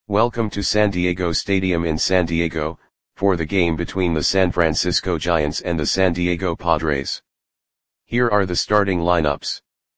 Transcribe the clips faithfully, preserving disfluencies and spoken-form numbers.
Welcome to San Diego Stadium in San Diego, for the game between the San Francisco Giants and the San Diego Padres. Here are the starting lineups.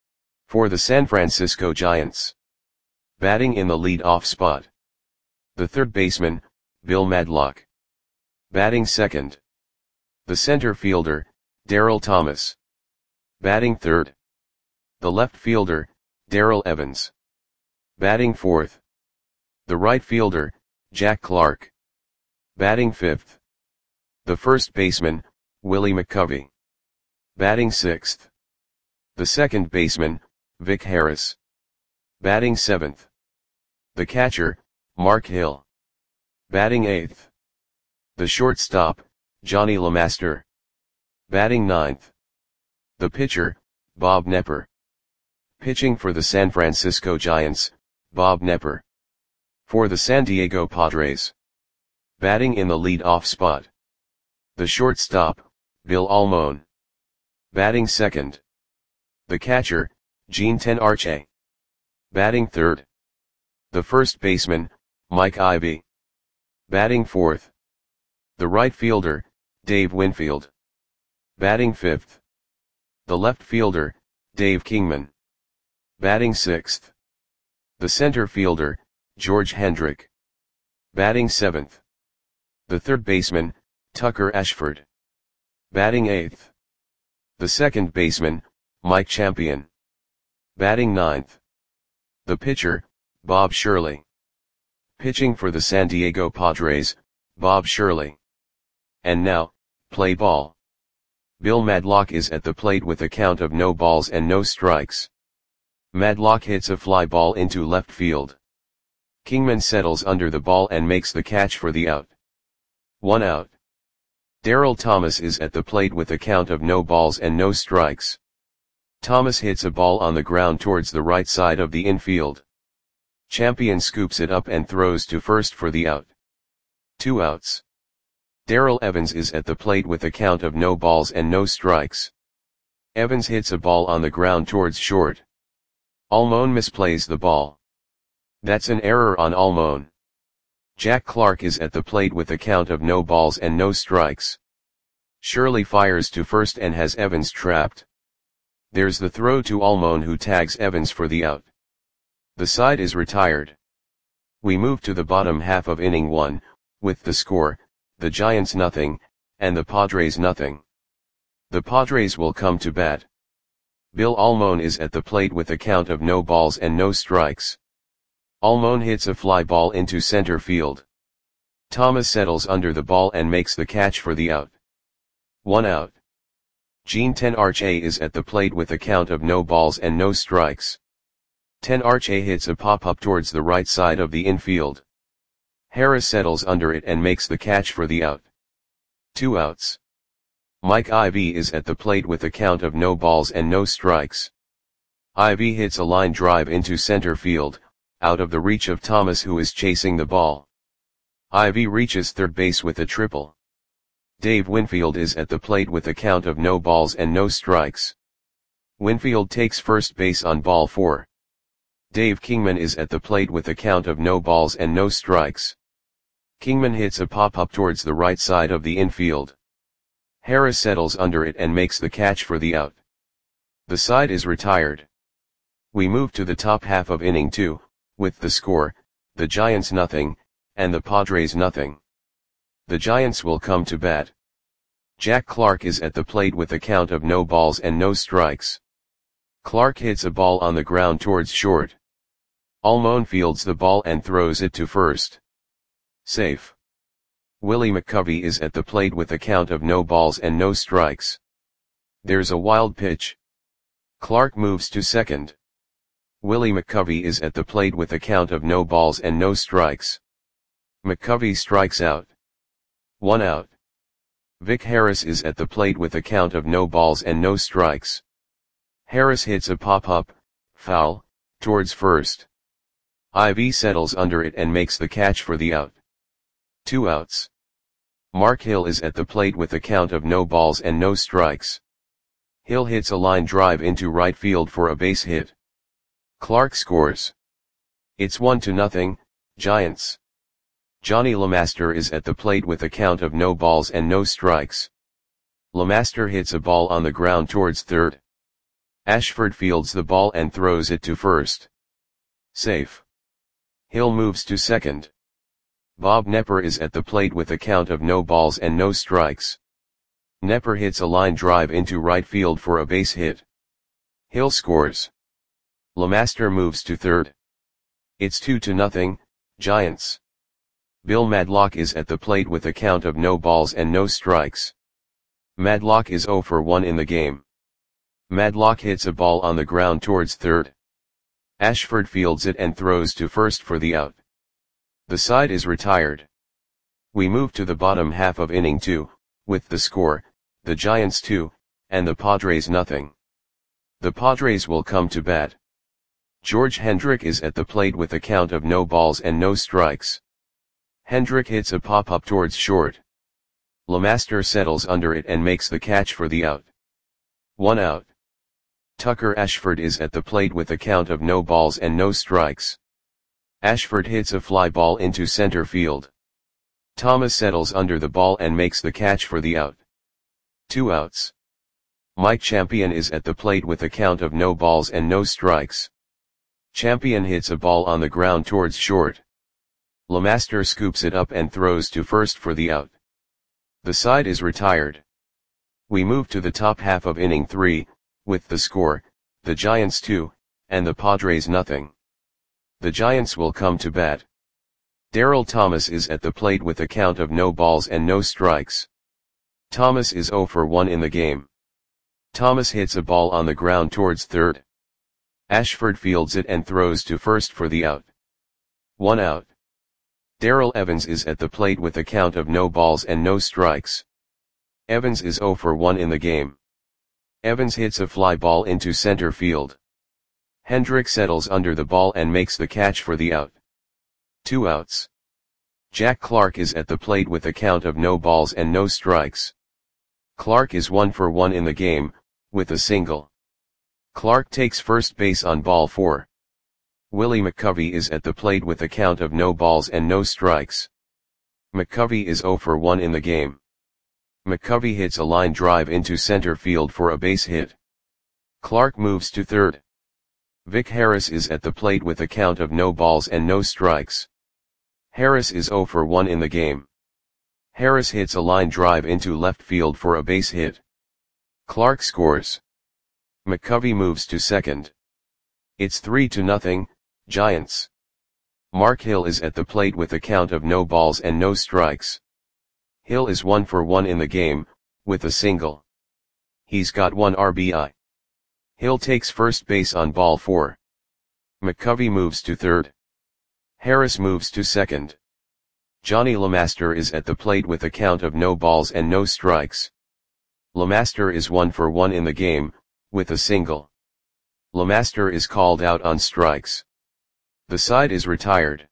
For the San Francisco Giants. Batting in the lead-off spot. The third baseman, Bill Madlock. Batting second. The center fielder, Darryl Thomas. Batting third. The left fielder, Darrell Evans. Batting fourth. The right fielder, Jack Clark. Batting fifth. The first baseman, Willie McCovey. Batting sixth. The second baseman, Vic Harris. Batting seventh. The catcher, Mark Hill. Batting eighth. The shortstop, Johnny LeMaster. Batting ninth. The pitcher, Bob Knepper. Pitching for the San Francisco Giants, Bob Knepper. For the San Diego Padres. Batting in the lead-off spot. The shortstop, Bill Almon. Batting second. The catcher, Gene Tenarche. Batting third. The first baseman, Mike Ivy. Batting fourth. The right fielder, Dave Winfield. Batting fifth. The left fielder, Dave Kingman. Batting sixth. The center fielder, George Hendrick. Batting seventh. The third baseman, Tucker Ashford. Batting eighth. The second baseman, Mike Champion. Batting ninth. The pitcher, Bob Shirley. Pitching for the San Diego Padres, Bob Shirley. And now, play ball. Bill Madlock is at the plate with a count of no balls and no strikes. Madlock hits a fly ball into left field. Kingman settles under the ball and makes the catch for the out. One out. Darryl Thomas is at the plate with a count of no balls and no strikes. Thomas hits a ball on the ground towards the right side of the infield. Champion scoops it up and throws to first for the out. Two outs. Darrell Evans is at the plate with a count of no balls and no strikes. Evans hits a ball on the ground towards short. Almon misplays the ball. That's an error on Almon. Jack Clark is at the plate with a count of no balls and no strikes. Shirley fires to first and has Evans trapped. There's the throw to Almon, who tags Evans for the out. The side is retired. We move to the bottom half of inning one, with the score, the Giants nothing, and the Padres nothing. The Padres will come to bat. Bill Almon is at the plate with a count of no balls and no strikes. Almon hits a fly ball into center field. Thomas settles under the ball and makes the catch for the out. One out. Gene Tenarche is at the plate with a count of no balls and no strikes. Tenarche hits a pop-up towards the right side of the infield. Harris settles under it and makes the catch for the out. Two outs. Mike Ivy is at the plate with a count of no balls and no strikes. Ivy hits a line drive into center field, out of the reach of Thomas, who is chasing the ball. Ivy reaches third base with a triple. Dave Winfield is at the plate with a count of no balls and no strikes. Winfield takes first base on ball four. Dave Kingman is at the plate with a count of no balls and no strikes. Kingman hits a pop-up towards the right side of the infield. Harris settles under it and makes the catch for the out. The side is retired. We move to the top half of inning two, with the score, the Giants nothing, and the Padres nothing. The Giants will come to bat. Jack Clark is at the plate with a count of no balls and no strikes. Clark hits a ball on the ground towards short. Almon fields the ball and throws it to first. Safe. Willie McCovey is at the plate with a count of no balls and no strikes. There's a wild pitch. Clark moves to second. Willie McCovey is at the plate with a count of no balls and no strikes. McCovey strikes out. One out. Vic Harris is at the plate with a count of no balls and no strikes. Harris hits a pop-up, foul, towards first. Ivy settles under it and makes the catch for the out. Two outs. Mark Hill is at the plate with a count of no balls and no strikes. Hill hits a line drive into right field for a base hit. Clark scores. It's one to nothing, Giants. Johnny LeMaster is at the plate with a count of no balls and no strikes. LeMaster hits a ball on the ground towards third. Ashford fields the ball and throws it to first. Safe. Hill moves to second. Bob Knepper is at the plate with a count of no balls and no strikes. Knepper hits a line drive into right field for a base hit. Hill scores. LeMaster moves to third. It's two to nothing, Giants. Bill Madlock is at the plate with a count of no balls and no strikes. Madlock is zero for one in the game. Madlock hits a ball on the ground towards third. Ashford fields it and throws to first for the out. The side is retired. We move to the bottom half of inning two, with the score, the Giants two, and the Padres nothing. The Padres will come to bat. George Hendrick is at the plate with a count of no balls and no strikes. Hendrick hits a pop-up towards short. LeMaster settles under it and makes the catch for the out. One out. Tucker Ashford is at the plate with a count of no balls and no strikes. Ashford hits a fly ball into center field. Thomas settles under the ball and makes the catch for the out. Two outs. Mike Champion is at the plate with a count of no balls and no strikes. Champion hits a ball on the ground towards short. LeMaster scoops it up and throws to first for the out. The side is retired. We move to the top half of inning three, with the score, the Giants two, and the Padres nothing. The Giants will come to bat. Darryl Thomas is at the plate with a count of no balls and no strikes. Thomas is zero for one in the game. Thomas hits a ball on the ground towards third. Ashford fields it and throws to first for the out. One out. Darrell Evans is at the plate with a count of no balls and no strikes. Evans is zero for one in the game. Evans hits a fly ball into center field. Hendrick settles under the ball and makes the catch for the out. Two outs. Jack Clark is at the plate with a count of no balls and no strikes. Clark is one for one in the game, with a single. Clark takes first base on ball four. Willie McCovey is at the plate with a count of no balls and no strikes. McCovey is zero for one in the game. McCovey hits a line drive into center field for a base hit. Clark moves to third. Vic Harris is at the plate with a count of no balls and no strikes. Harris is zero for one in the game. Harris hits a line drive into left field for a base hit. Clark scores. McCovey moves to second. It's three to nothing, Giants. Mark Hill is at the plate with a count of no balls and no strikes. Hill is one for one in the game, with a single. He's got one R B I. Hill takes first base on ball four. McCovey moves to third. Harris moves to second. Johnny LeMaster is at the plate with a count of no balls and no strikes. LeMaster is one for one in the game, with a single. LeMaster is called out on strikes. The side is retired.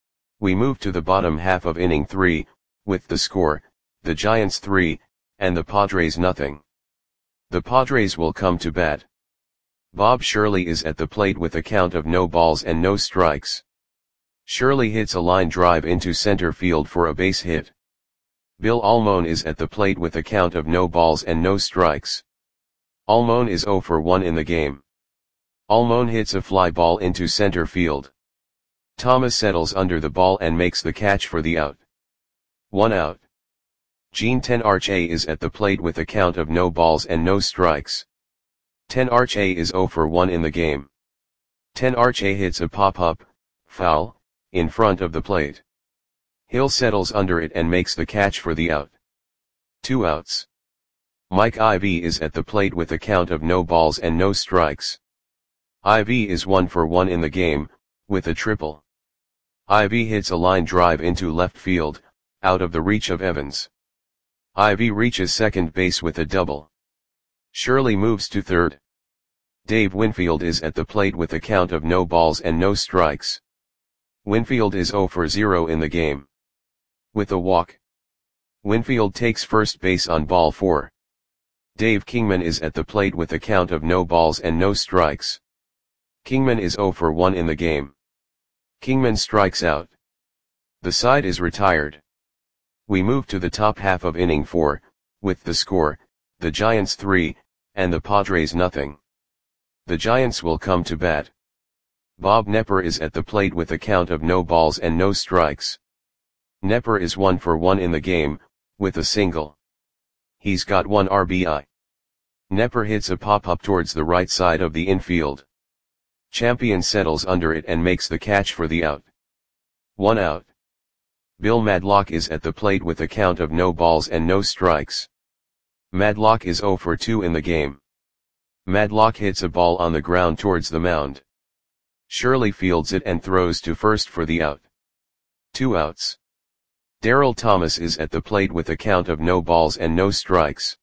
We move to the bottom half of inning three, with the score, the Giants three, and the Padres nothing. The Padres will come to bat. Bob Shirley is at the plate with a count of no balls and no strikes. Shirley hits a line drive into center field for a base hit. Bill Almon is at the plate with a count of no balls and no strikes. Almon is zero for one in the game. Almon hits a fly ball into center field. Thomas settles under the ball and makes the catch for the out. One out. Gene Tenarche is at the plate with a count of no balls and no strikes. Tenarche is zero for one in the game. Tenarche hits a pop-up, foul, in front of the plate. Hill settles under it and makes the catch for the out. Two outs. Mike Ivy is at the plate with a count of no balls and no strikes. Ivy is one for one in the game, with a triple. Ivy hits a line drive into left field, out of the reach of Evans. Ivy reaches second base with a double. Shirley moves to third. Dave Winfield is at the plate with a count of no balls and no strikes. Winfield is zero for zero in the game. With a walk. Winfield takes first base on ball four. Dave Kingman is at the plate with a count of no balls and no strikes. Kingman is zero for one in the game. Kingman strikes out. The side is retired. We move to the top half of inning four, with the score, the Giants three, and the Padres nothing. The Giants will come to bat. Bob Knepper is at the plate with a count of no balls and no strikes. Knepper is one for one in the game, with a single. He's got one R B I. Knepper hits a pop-up towards the right side of the infield. Champion settles under it and makes the catch for the out. One out. Bill Madlock is at the plate with a count of no balls and no strikes. Madlock is zero for two in the game. Madlock hits a ball on the ground towards the mound. Shirley fields it and throws to first for the out. Two outs. Darrell Thomas is at the plate with a count of no balls and no strikes.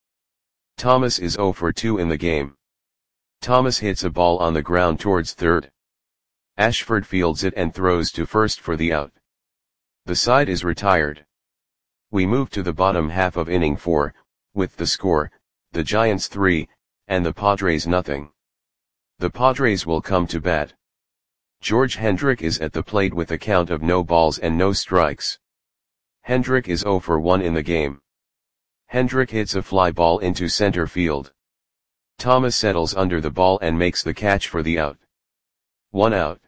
Thomas is zero for two in the game. Thomas hits a ball on the ground towards third. Ashford fields it and throws to first for the out. The side is retired. We move to the bottom half of inning four, with the score, the Giants three, and the Padres nothing. The Padres will come to bat. George Hendrick is at the plate with a count of no balls and no strikes. Hendrick is zero for one in the game. Hendrick hits a fly ball into center field. Thomas settles under the ball and makes the catch for the out. One out.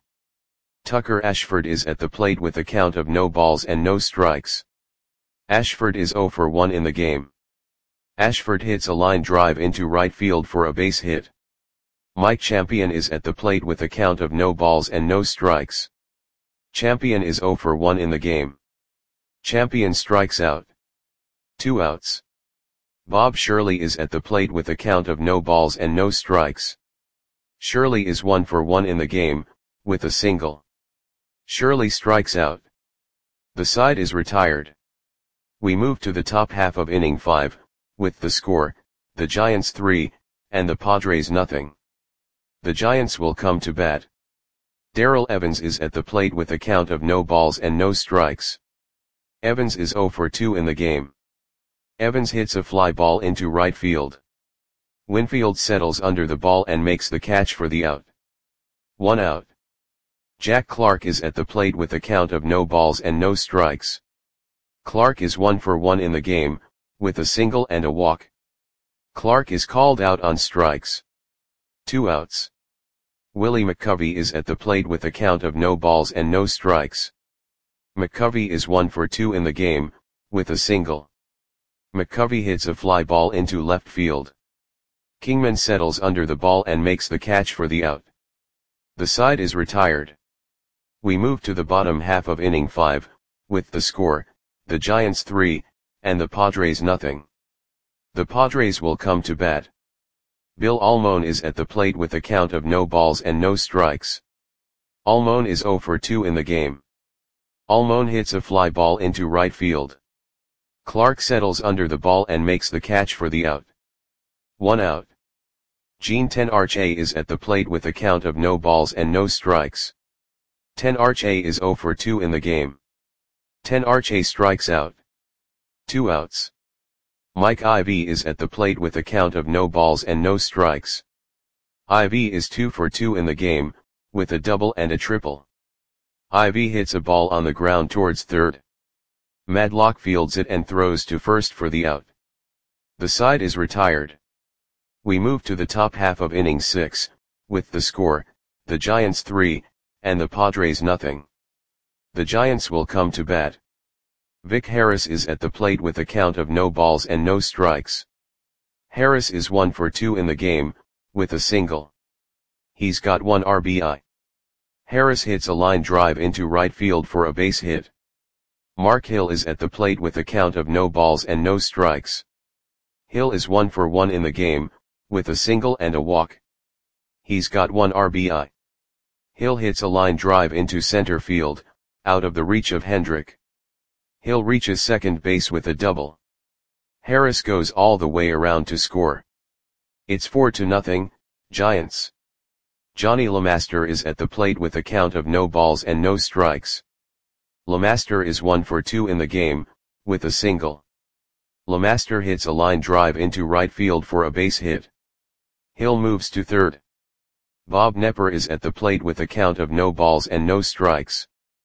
Tucker Ashford is at the plate with a count of no balls and no strikes. Ashford is zero for one in the game. Ashford hits a line drive into right field for a base hit. Mike Champion is at the plate with a count of no balls and no strikes. Champion is zero for one in the game. Champion strikes out. Two outs. Bob Shirley is at the plate with a count of no balls and no strikes. Shirley is one for one in the game, with a single. Shirley strikes out. The side is retired. We move to the top half of inning five, with the score, the Giants three, and the Padres nothing. The Giants will come to bat. Darrell Evans is at the plate with a count of no balls and no strikes. Evans is zero for two in the game. Evans hits a fly ball into right field. Winfield settles under the ball and makes the catch for the out. One out. Jack Clark is at the plate with a count of no balls and no strikes. Clark is one for one in the game, with a single and a walk. Clark is called out on strikes. Two outs. Willie McCovey is at the plate with a count of no balls and no strikes. McCovey is one for two in the game, with a single. McCovey hits a fly ball into left field. Kingman settles under the ball and makes the catch for the out. The side is retired. We move to the bottom half of inning five, with the score, the Giants three, and the Padres nothing. The Padres will come to bat. Bill Almon is at the plate with a count of no balls and no strikes. Almon is zero for two in the game. Almon hits a fly ball into right field. Clark settles under the ball and makes the catch for the out. One out. Gene Tenarche is at the plate with a count of no balls and no strikes. Tenarche is zero for two in the game. Tenarche strikes out. Two outs. Mike Ivy is at the plate with a count of no balls and no strikes. Ivy is two for two in the game, with a double and a triple. Ivy hits a ball on the ground towards third. Madlock fields it and throws to first for the out. The side is retired. We move to the top half of inning six, with the score, the Giants three, and the Padres nothing. The Giants will come to bat. Vic Harris is at the plate with a count of no balls and no strikes. Harris is one for two in the game, with a single. He's got one R B I. Harris hits a line drive into right field for a base hit. Mark Hill is at the plate with a count of no balls and no strikes. Hill is one for one in the game, with a single and a walk. He's got one R B I. Hill hits a line drive into center field, out of the reach of Hendrick. Hill reaches second base with a double. Harris goes all the way around to score. It's four to nothing, Giants. Johnny LeMaster is at the plate with a count of no balls and no strikes. LeMaster is one for two in the game, with a single. LeMaster hits a line drive into right field for a base hit. Hill moves to third. Bob Knepper is at the plate with a count of no balls and no strikes.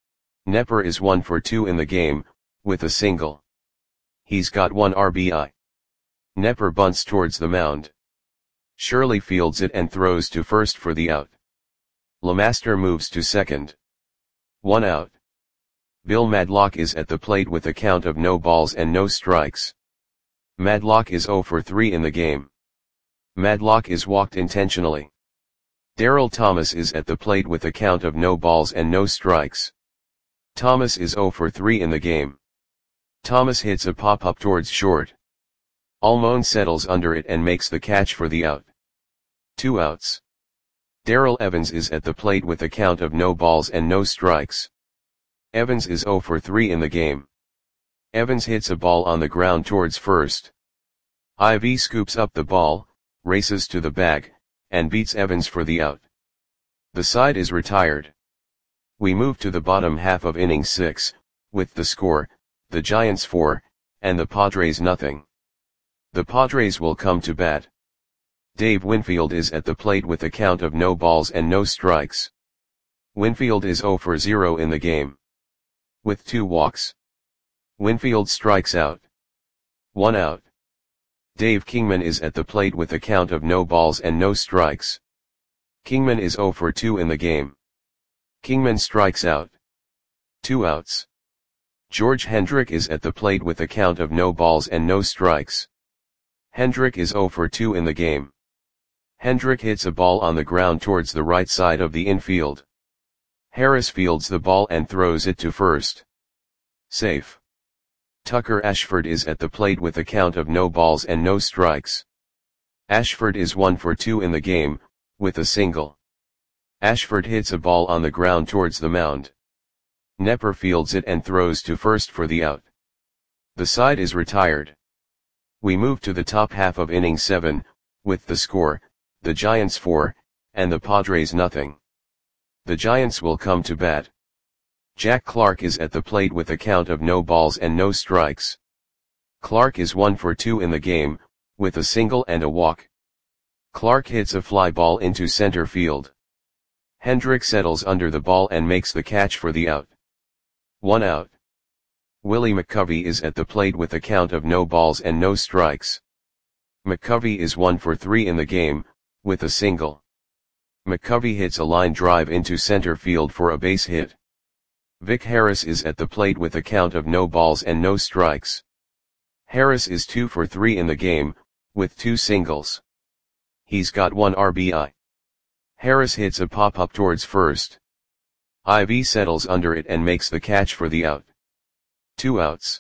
Nepper is one for two in the game, with a single. He's got one R B I. Nepper bunts towards the mound. Shirley fields it and throws to first for the out. Lemaster moves to second. One out. Bill Madlock is at the plate with a count of no balls and no strikes. Madlock is zero for three in the game. Madlock is walked intentionally. Darryl Thomas is at the plate with a count of no balls and no strikes. Thomas is zero for three in the game. Thomas hits a pop-up towards short. Almon settles under it and makes the catch for the out. Two outs. Darrell Evans is at the plate with a count of no balls and no strikes. Evans is zero for three in the game. Evans hits a ball on the ground towards first. Ivy scoops up the ball, races to the bag, and beats Evans for the out. The side is retired. We move to the bottom half of inning six, with the score, the Giants four, and the Padres nothing. The Padres will come to bat. Dave Winfield is at the plate with a count of no balls and no strikes. Winfield is zero for zero in the game. With two walks. Winfield strikes out. One out. Dave Kingman is at the plate with a count of no balls and no strikes. Kingman is zero for two in the game. Kingman strikes out. Two outs. George Hendrick is at the plate with a count of no balls and no strikes. Hendrick is zero for two in the game. Hendrick hits a ball on the ground towards the right side of the infield. Harris fields the ball and throws it to first. Safe. Tucker Ashford is at the plate with a count of no balls and no strikes. Ashford is one for two in the game, with a single. Ashford hits a ball on the ground towards the mound. Nepper fields it and throws to first for the out. The side is retired. We move to the top half of inning seven, with the score, the Giants four, and the Padres nothing. The Giants will come to bat. Jack Clark is at the plate with a count of no balls and no strikes. Clark is one for two in the game, with a single and a walk. Clark hits a fly ball into center field. Hendrick settles under the ball and makes the catch for the out. One out. Willie McCovey is at the plate with a count of no balls and no strikes. McCovey is one for three in the game, with a single. McCovey hits a line drive into center field for a base hit. Vic Harris is at the plate with a count of no balls and no strikes. Harris is two for three in the game, with two singles. He's got one R B I. Harris hits a pop-up towards first. Ivy settles under it and makes the catch for the out. Two outs.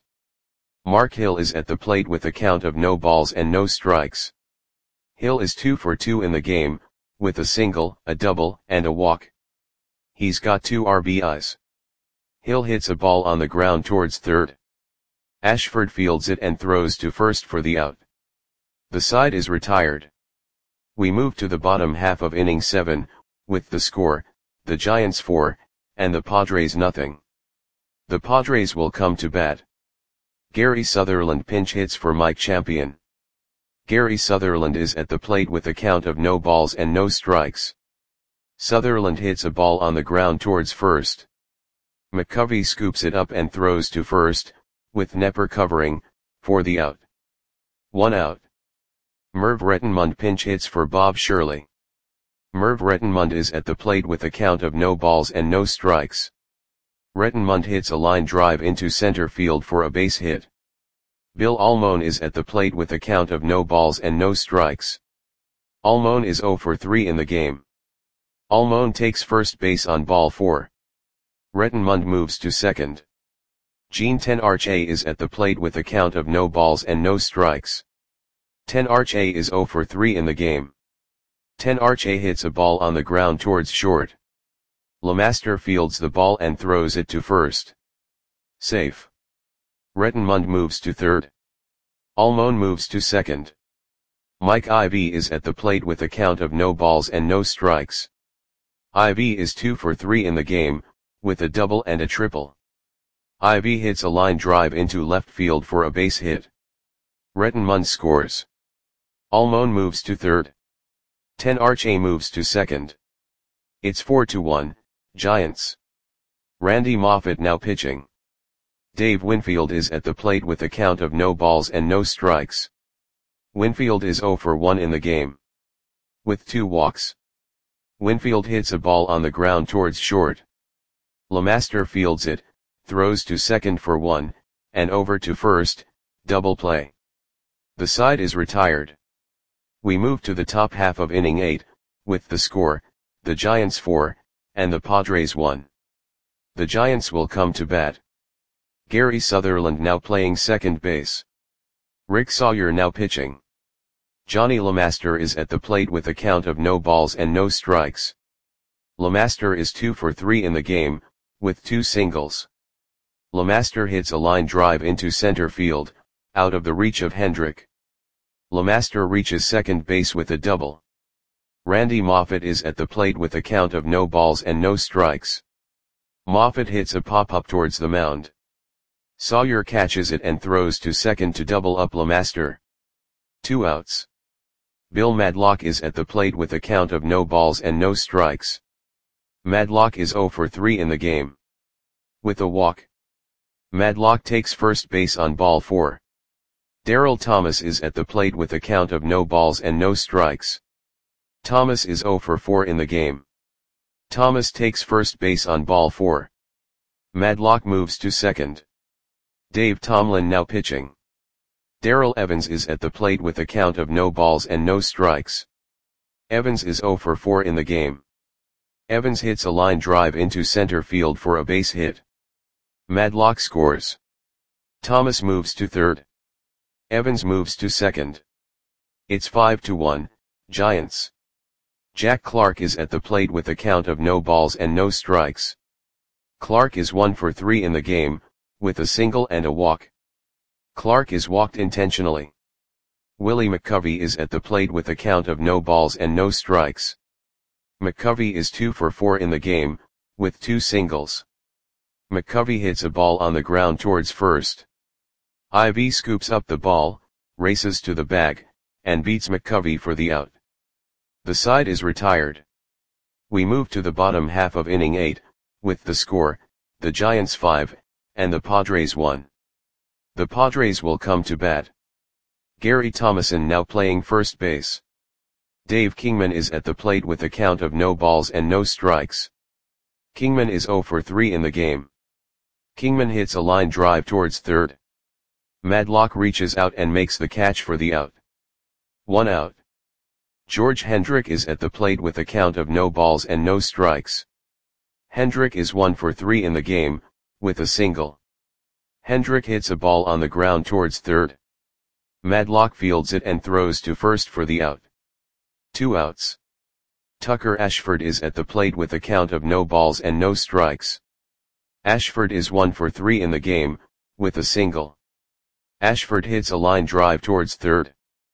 Mark Hill is at the plate with a count of no balls and no strikes. Hill is two for two in the game, with a single, a double, and a walk. He's got two R B Is. Hill hits a ball on the ground towards third. Ashford fields it and throws to first for the out. The side is retired. We move to the bottom half of inning seven, with the score, the Giants four, and the Padres nothing. The Padres will come to bat. Gary Sutherland pinch hits for Mike Champion. Gary Sutherland is at the plate with a count of no balls and no strikes. Sutherland hits a ball on the ground towards first. McCovey scoops it up and throws to first, with Nepper covering, for the out. One out. Merv Rettenmund pinch hits for Bob Shirley. Merv Rettenmund is at the plate with a count of no balls and no strikes. Rettenmund hits a line drive into center field for a base hit. Bill Almon is at the plate with a count of no balls and no strikes. Almon is zero for three in the game. Almon takes first base on ball four. Rettenmund moves to second. Gene Tenarche is at the plate with a count of no balls and no strikes. Tenarche is zero for three in the game. Tenarche hits a ball on the ground towards short. Lemaster fields the ball and throws it to first. Safe. Rettenmund moves to third. Almon moves to second. Mike Ivy is at the plate with a count of no balls and no strikes. Ivy is two for three in the game, with a double and a triple. Ivy hits a line drive into left field for a base hit. Rettenmund scores. Almon moves to third. Tenarche moves to second. It's four to one, Giants. Randy Moffat now pitching. Dave Winfield is at the plate with a count of no balls and no strikes. Winfield is zero for one in the game, with two walks. Winfield hits a ball on the ground towards short. LeMaster fields it, throws to second for one, and over to first, double play. The side is retired. We move to the top half of inning eight, with the score, the Giants four, and the Padres one. The Giants will come to bat. Gary Sutherland now playing second base. Rick Sawyer now pitching. Johnny LeMaster is at the plate with a count of no balls and no strikes. LeMaster is two for three in the game, with two singles. LeMaster hits a line drive into center field, out of the reach of Hendrick. LeMaster reaches second base with a double. Randy Moffat is at the plate with a count of no balls and no strikes. Moffat hits a pop-up towards the mound. Sawyer catches it and throws to second to double up LeMaster. Two outs. Bill Madlock is at the plate with a count of no balls and no strikes. Madlock is zero for three in the game, with a walk. Madlock takes first base on ball four. Darryl Thomas is at the plate with a count of no balls and no strikes. Thomas is zero for four in the game. Thomas takes first base on ball four. Madlock moves to second. Dave Tomlin now pitching. Darrell Evans is at the plate with a count of no balls and no strikes. Evans is zero for four in the game. Evans hits a line drive into center field for a base hit. Madlock scores. Thomas moves to third. Evans moves to second. It's five to one, Giants. Jack Clark is at the plate with a count of no balls and no strikes. Clark is one for three in the game, with a single and a walk. Clark is walked intentionally. Willie McCovey is at the plate with a count of no balls and no strikes. McCovey is two for four in the game, with two singles. McCovey hits a ball on the ground towards first. Ivy scoops up the ball, races to the bag, and beats McCovey for the out. The side is retired. We move to the bottom half of inning eight, with the score, the Giants five, and the Padres one. The Padres will come to bat. Gary Thomason now playing first base. Dave Kingman is at the plate with a count of no balls and no strikes. Kingman is zero for three in the game. Kingman hits a line drive towards third. Madlock reaches out and makes the catch for the out. One out. George Hendrick is at the plate with a count of no balls and no strikes. Hendrick is one for three in the game, with a single. Hendrick hits a ball on the ground towards third. Madlock fields it and throws to first for the out. Two outs. Tucker Ashford is at the plate with a count of no balls and no strikes. Ashford is one for three in the game, with a single. Ashford hits a line drive towards third.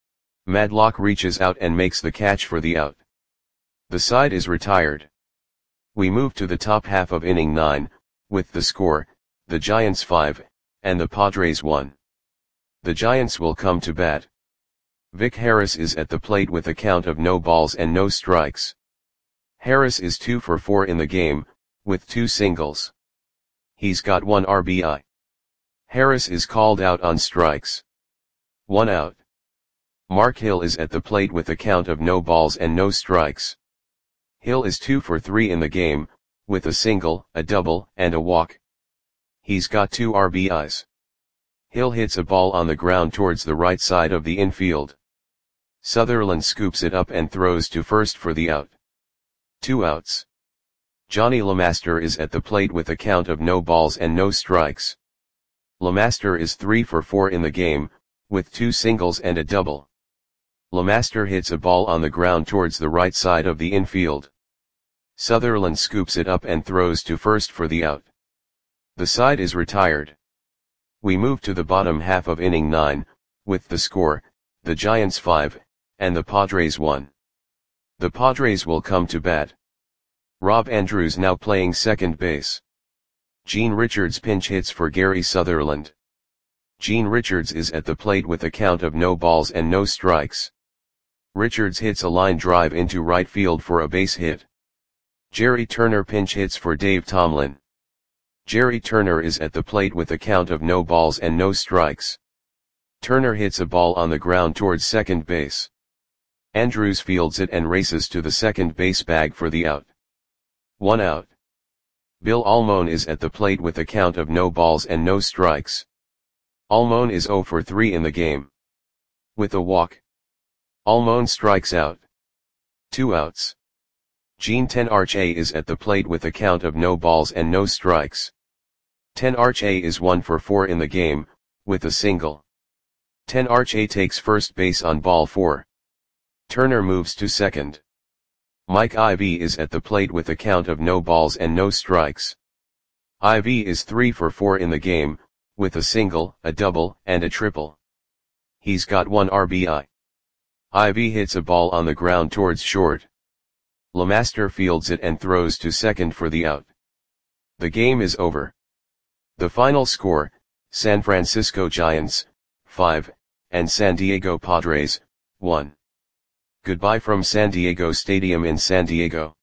Madlock reaches out and makes the catch for the out. The side is retired. We move to the top half of inning nine, with the score, the Giants five, and the Padres one. The Giants will come to bat. Vic Harris is at the plate with a count of no balls and no strikes. Harris is two for four in the game, with two singles. He's got one R B I. Harris is called out on strikes. One out. Mark Hill is at the plate with a count of no balls and no strikes. Hill is two for three in the game, with a single, a double, and a walk. He's got two R B Is. Hill hits a ball on the ground towards the right side of the infield. Sutherland scoops it up and throws to first for the out. Two outs. Johnny LeMaster is at the plate with a count of no balls and no strikes. LeMaster is three for four in the game, with two singles and a double. LeMaster hits a ball on the ground towards the right side of the infield. Sutherland scoops it up and throws to first for the out. The side is retired. We move to the bottom half of inning nine, with the score, the Giants five, and the Padres one. The Padres will come to bat. Rob Andrews now playing second base. Gene Richards pinch hits for Gary Sutherland. Gene Richards is at the plate with a count of no balls and no strikes. Richards hits a line drive into right field for a base hit. Jerry Turner pinch hits for Dave Tomlin. Jerry Turner is at the plate with a count of no balls and no strikes. Turner hits a ball on the ground towards second base. Andrews fields it and races to the second base bag for the out. One out. Bill Almon is at the plate with a count of no balls and no strikes. Almon is zero for three in the game. With a walk, Almon strikes out. Two outs. Gene Tenarche is at the plate with a count of no balls and no strikes. Tenarche is one for four in the game, with a single. Tenarche takes first base on ball four. Turner moves to second. Mike Ivy is at the plate with a count of no balls and no strikes. Ivy is three for four in the game, with a single, a double, and a triple. He's got one R B I. Ivy hits a ball on the ground towards short. LeMaster fields it and throws to second for the out. The game is over. The final score, San Francisco Giants, five, and San Diego Padres, one. Goodbye from San Diego Stadium in San Diego.